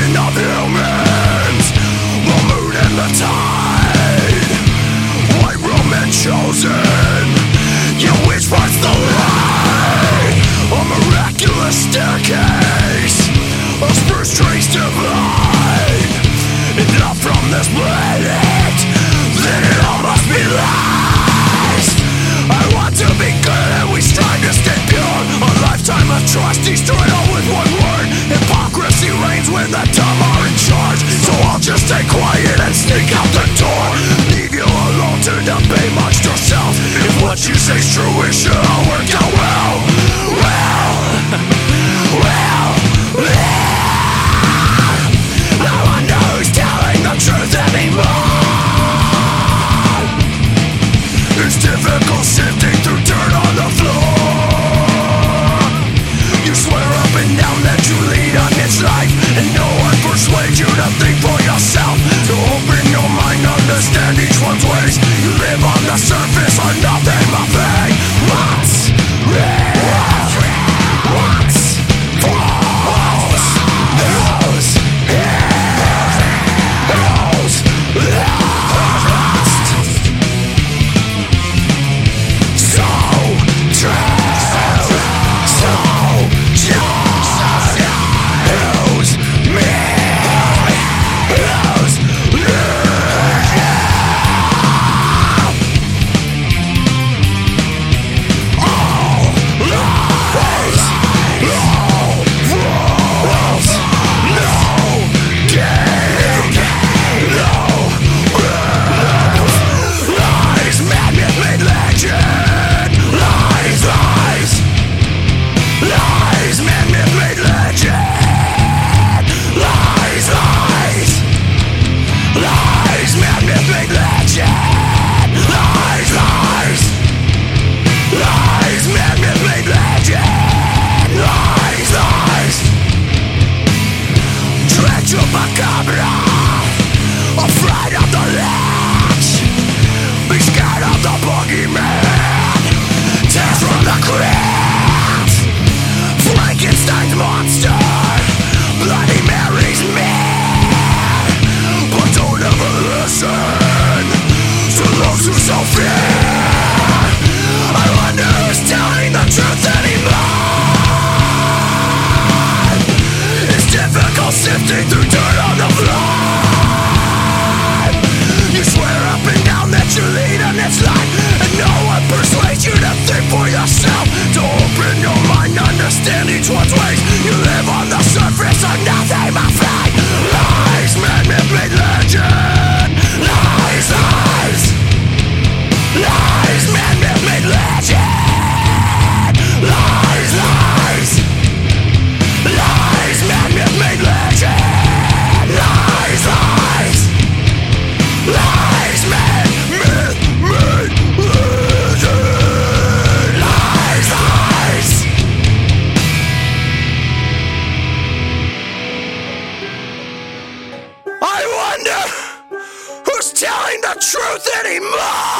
of humans, the moon and the tide, white Roman chosen, you which parts the light, a miraculous staircase, a spruce trees divide, enough from this planet, then it all must be lost. I want to be good and we strive to stay pure, a lifetime of trust destroyed all with one word. Hypocrisy reigns when the dumb are in charge, so I'll just stay quiet and sneak out the door. Leave you alone to debate amongst yourselves. If what you say's true, it should all work out well. No one knows telling the truth anymore. It's difficult sifting through dirt on the floor. You swear up and down that you lead on its life, and no one persuades you to think for yourself. To open your mind, understand each one's ways. You live on the surface or nothing but vague. What's real? What's false? Who's lost? So true, so just who's me? Who's Chupacabra, afraid of the ledge, be scared of the boogeyman, tears from the crypt, Frankenstein's monster, Bloody Mary's man, but don't ever listen to those who so fear. I wonder who's telling the truth anymore. Difficult sifting through dirt on the floor. You swear up and down that you lead on its life, and no one persuades you to think for yourself. To open your mind, understand each one's ways. You live on the surface of nothing but fake. Lies, man, myth-made legend. Lies, lies. Lies, man, myth-made legend. Lies, lies. Lies, man, myth-made legend. Lies, lies. Lies, man, myth-made legend. Lies, lies. I wonder who's telling the truth anymore.